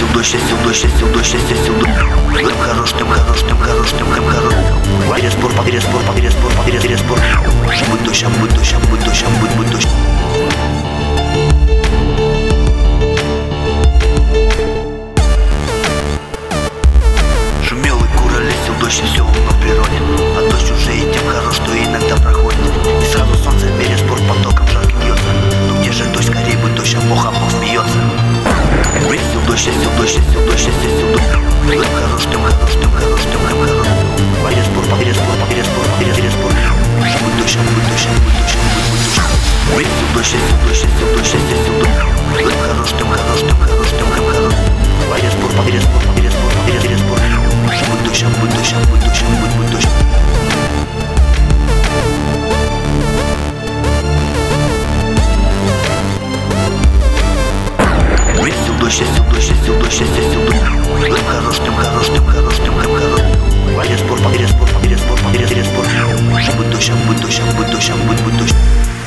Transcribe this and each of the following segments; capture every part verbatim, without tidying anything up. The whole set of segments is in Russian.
сил дождь, сил дождь, сил дождь, сил дождь. Тем хорош, тем хорош, тем хорош, тем тем хорош. Переспор, переспор, переспор, переспор. Будь дождь, будь дождь, будь дождь, будь будь дождь. Шумел и куролесил дождь, все в природе. А дождь уже и тем хорош, что иногда проходит. И сразу солнце переспор потоком жарким бьется. Ну где же дождь, скорее бы дождь, а Бог, а Бог смеется. Сил дождь, сил дождь, сил дождь, сил дождь. Тем хорош, тем хорош, тем хорош, тем тем хорош. Переспор, переспор, переспор, переспор. Будь дождь, будь дождь, будь дождь, будь будь дождь. Сил дождь, сил дождь, сил дождь, сил дождь. Тем хорош, тем хорош, тем хорош, тем тем хорош. Переспор, переспор, переспор, переспор. Будь дождь, будь дождь, будь дождь, будь будь дождь. Сил дождь, сил дождь, сил дождь, сил дождь. Тем хорош, тем хорош, тем хорош, тем тем хорош. Переспор, переспор, переспор, переспор. Будь дождь, будь дождь, будь дождь, будь будь дождь.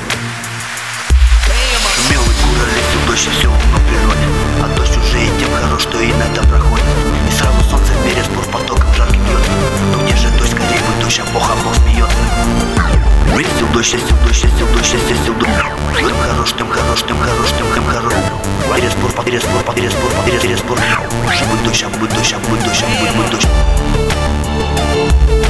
Шумел и куролесил дождь, все в природе. А дождь уже и тем хорош, что иногда проходит. И сразу солнце переспор потоком жарким бьется. Ну где же дождь, скорее бы дождь, а Бог, а Бог смеется. Сил дождь, сил дождь, сил дождь, сил дождь. Тем хорош, тем хорош, тем хорош, тем тем хорош. Переспор, переспор, переспор, переспор. Будь дождь, будь дождь, будь дождь, будь будь дождь.